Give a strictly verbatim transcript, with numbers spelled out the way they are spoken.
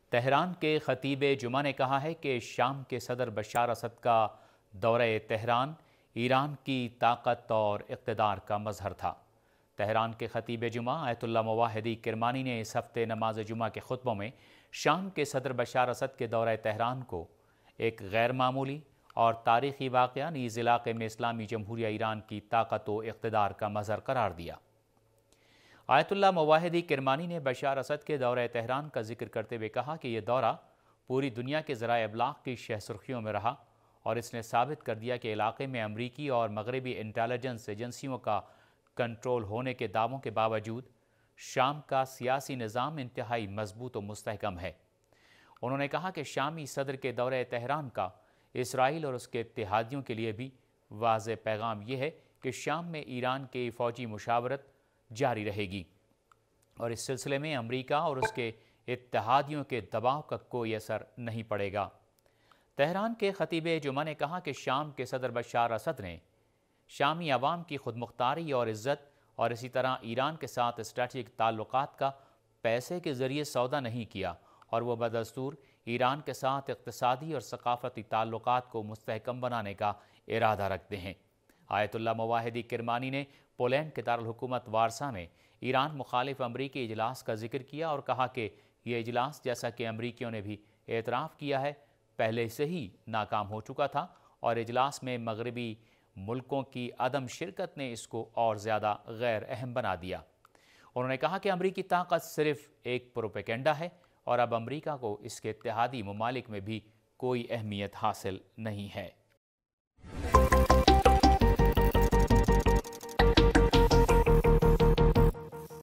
Tehran کے خطیب جمعہ نے کہا ہے کہ شام کے صدر بشار اسد کا دورہ تہران ایران کی طاقت اور اقتدار کا مظہر تھا۔ تہران کے خطیب جمعہ آیت اللہ مواحدی کرمانی نے اس ہفتے نماز جمعہ کے خطبوں میں شام کے صدر بشار اسد کے دورہ تہران کو ایک غیر معمولی اور تاریخی واقعہ نیز علاقے میں اسلامی جمہوریہ ایران کی طاقت و اقتدار کا مظہر قرار دیا۔ آیت اللہ مواحدی کرمانی نے بشار اسد کے دورہ تہران کا ذکر کرتے ہوئے کہا کہ یہ دورہ پوری دنیا کے ذرائع ابلاغ کی شہ سرخیوں میں رہا اور اس نے ثابت کر دیا کہ علاقے میں امریکی اور مغربی انٹیلیجنس ایجنسیوں کا کنٹرول ہونے کے دعووں کے باوجود شام کا سیاسی نظام انتہائی مضبوط و مستحکم ہے۔ انہوں نے کہا کہ شامی صدر کے دورہ تہران کا اسرائیل اور اس کے اتحادیوں کے لیے بھی واضح پیغام یہ ہے کہ شام میں ایران کی فوجی مشاورت جاری رہے گی اور اس سلسلے میں امریکہ اور اس کے اتحادیوں کے دباؤ کا کوئی اثر نہیں پڑے گا۔ تہران کے خطیب جمعہ نے کہا کہ شام کے صدر بشار اسد نے شامی عوام کی خود مختاری اور عزت اور اسی طرح ایران کے ساتھ اسٹریٹجک تعلقات کا پیسے کے ذریعے سودا نہیں کیا اور وہ بدستور ایران کے ساتھ اقتصادی اور ثقافتی تعلقات کو مستحکم بنانے کا ارادہ رکھتے ہیں۔ آیت اللہ مواحدی کرمانی نے پولینڈ کے دارالحکومت وارسا میں ایران مخالف امریکی اجلاس کا ذکر کیا اور کہا کہ یہ اجلاس جیسا کہ امریکیوں نے بھی اعتراف کیا ہے پہلے سے ہی ناکام ہو چکا تھا اور اجلاس میں مغربی ملکوں کی عدم شرکت نے اس کو اور زیادہ غیر اہم بنا دیا۔ انہوں نے کہا کہ امریکی طاقت صرف ایک پروپیگنڈا ہے اور اب امریکہ کو اس کے اتحادی ممالک میں بھی کوئی اہمیت حاصل نہیں ہے۔